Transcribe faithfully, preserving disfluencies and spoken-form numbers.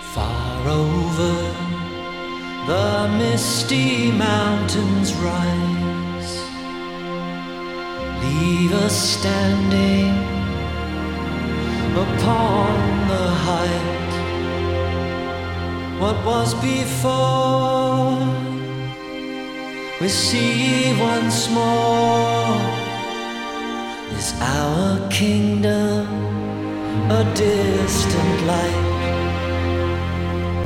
Far over the misty mountains rise, leave us standing upon the height. What was before, we see once more. Is our kingdom a distant light?